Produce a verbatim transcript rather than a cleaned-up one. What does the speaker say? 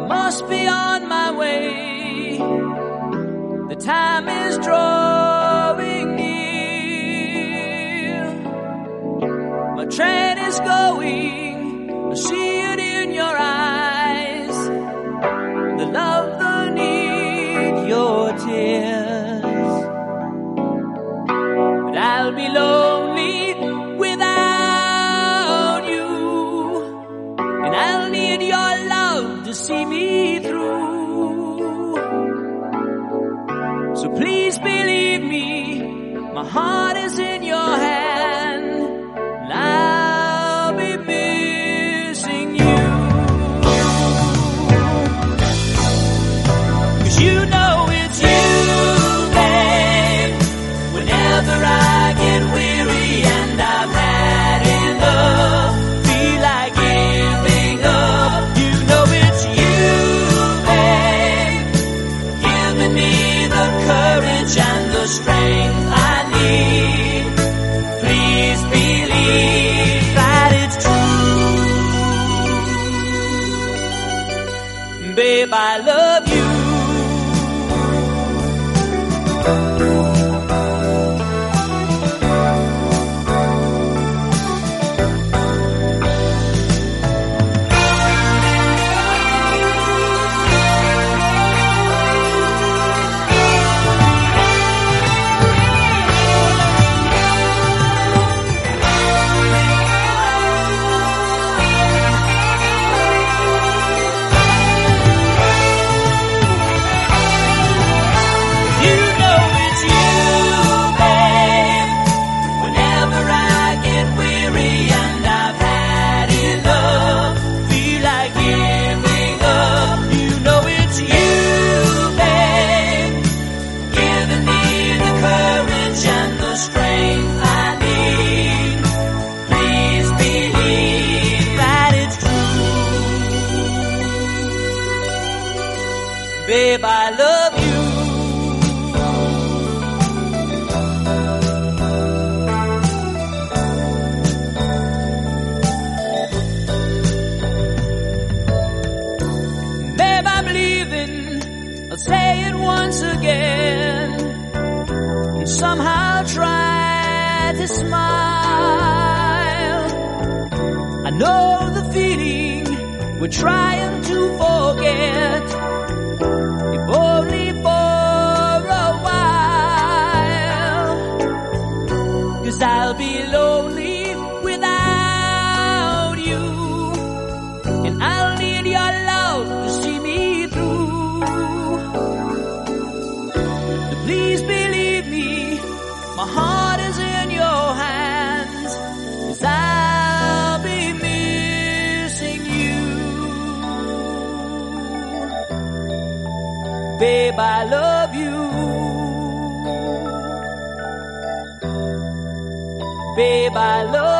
must be on my way. The time is drawing near. My train is going, I see it in your eyes. The love, the need, your tears. But I'll be lonely without you, and I'll need your love to see me through. So please believe me, my heart is in your hand, and I'll be missing you. 'Cause you know it's you, babe. Whenever I get weary and I've had enough, feel like giving up, you know it's you, babe, giving me the courage and the strength I need. Please believe that it's true. Babe, I love you. Babe, I love you. Babe, I'm leaving. I'll say it once again, and somehow try to smile. I know the feeling we're trying to forget, only for a while. 'Cause I'll be lonely without you, and I'll need your love to see me through. So please believe me, my heart is in your hands, 'cause I'll be missing you. Babe, I love you. Babe, I love you.